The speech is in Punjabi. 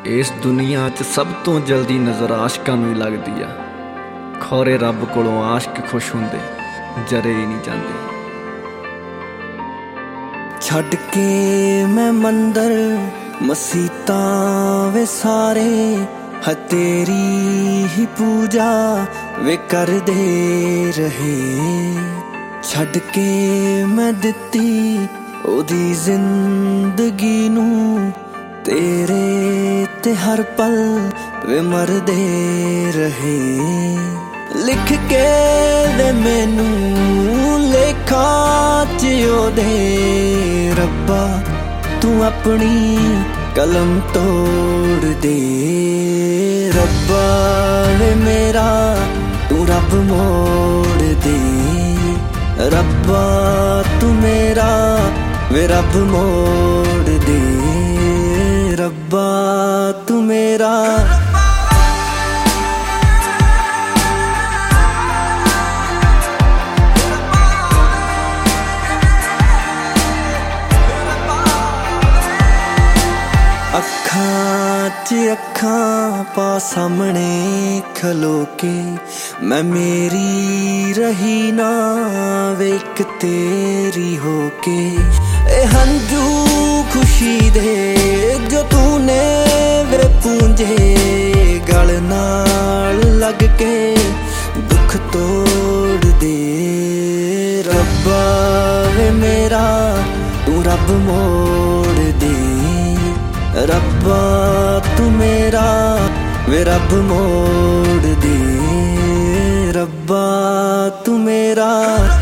ਇਸ ਦੁਨੀਆ 'ਚ ਸਭ ਤੋਂ ਜਲਦੀ ਨਜ਼ਰ ਆਸ਼ਕਾਂ ਨੂੰ ਹੀ ਲੱਗਦੀ ਆ। ਖੌਰੇ ਰੱਬ ਕੋਲੋਂ ਆਸ਼ਕ ਖੁਸ਼ ਹੁੰਦੇ, ਜਰੇ ਹੀ ਨਹੀਂ ਜਾਂਦੇ। ਛੱਡ ਕੇ ਮੈਂ ਮੰਦਰ ਮਸੀਤਾਂ ਵੇ ਸਾਰੇ, ਹੈ ਤੇਰੀ ਹੀ ਪੂਜਾ ਵੇ ਕਰਦੇ ਰਹੇ। ਛੱਡ ਕੇ ਮੈਂ ਦਿੱਤੀ ਉਹਦੀ ਜ਼ਿੰਦਗੀ ਨੂੰ, ਤੇਰੇ ਤੇ ਹਰ ਪਲ ਵੇ ਮਰਦੇ ਰਹੇ। ਲਿਖ ਕੇ ਦੇ ਮੈਨੂੰ ਲੇਖਾਂ 'ਚ ਉਹਦੇ, ਰੱਬਾ ਤੂੰ ਆਪਣੀ ਕਲਮ ਤੋੜ ਦੇ। ਰੱਬਾ ਵੇ ਮੇਰਾ ਤੂੰ ਰੱਬ ਮੋੜ ਦੇ। ਰੱਬਾ ਤੂੰ ਮੇਰਾ ਵੇ ਰੱਬ ਮੋੜ ਦੇ। ਰੱਬਾ ਤੂੰ ਮੇਰਾ ਅੱਖਾਂ 'ਚ ਅੱਖਾਂ ਪਾ ਸਾਹਮਣੇ ਖਲੋ ਕੇ, ਮੈਂ ਮੇਰੀ ਰਹੀ ਨਾ ਵੇਖ ਤੇਰੀ ਹੋ ਕੇ। ਇਹ ਹੰਝੂ ਖੁਸ਼ੀ ਦੇ ਜੋ ਤੂਨੇ ਵੇ ਪੂੰਝੇ, ਗਲ ਨਾਲ ਲੱਗ ਕੇ ਦੁੱਖ ਤੋੜ ਦੇ। ਰੱਬਾ ਵੇ ਮੇਰਾ ਤੂੰ ਰੱਬ ਮੋੜ ਦੇ। ਰੱਬਾ ਤੂੰ ਮੇਰਾ ਵੇ ਰੱਬ ਮੋੜ ਦੇ। ਰੱਬਾ ਤੂੰ ਮੇਰਾ